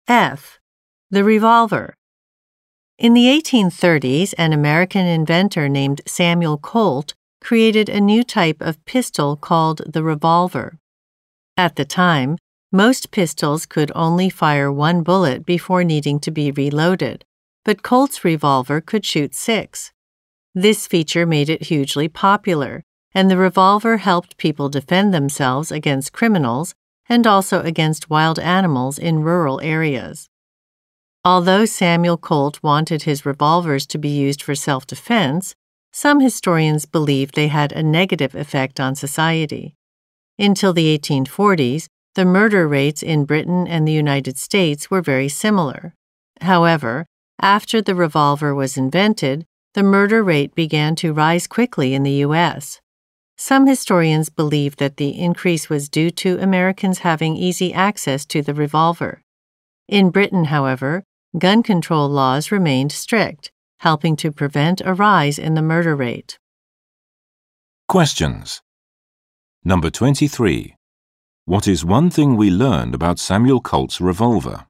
F. The revolver. In the 1830s, an American inventor named Samuel Colt created a new type of pistol called the revolver. At the time, most pistols could only fire one bullet before needing to be reloaded, but Colt's revolver could shoot 6. This feature made it hugely popular, and the revolver helped people defend themselves against criminals and also against wild animals in rural areas. Although Samuel Colt wanted his revolvers to be used for self-defense, some historians believed they had a negative effect on society. Until the 1840s, the murder rates in Britain and the United States were very similar. However, after the revolver was invented, the murder rate began to rise quickly in the U.S. Some historians believe that the increase was due to Americans having easy access to the revolver. In Britain, however, gun control laws remained strict, helping to prevent a rise in the murder rate. Questions. Number 23. What is one thing we learned about Samuel Colt's revolver?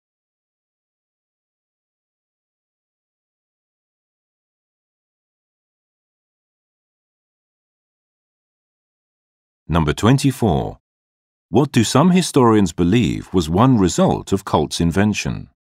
Number 24. What do some historians believe was one result of Colt's invention?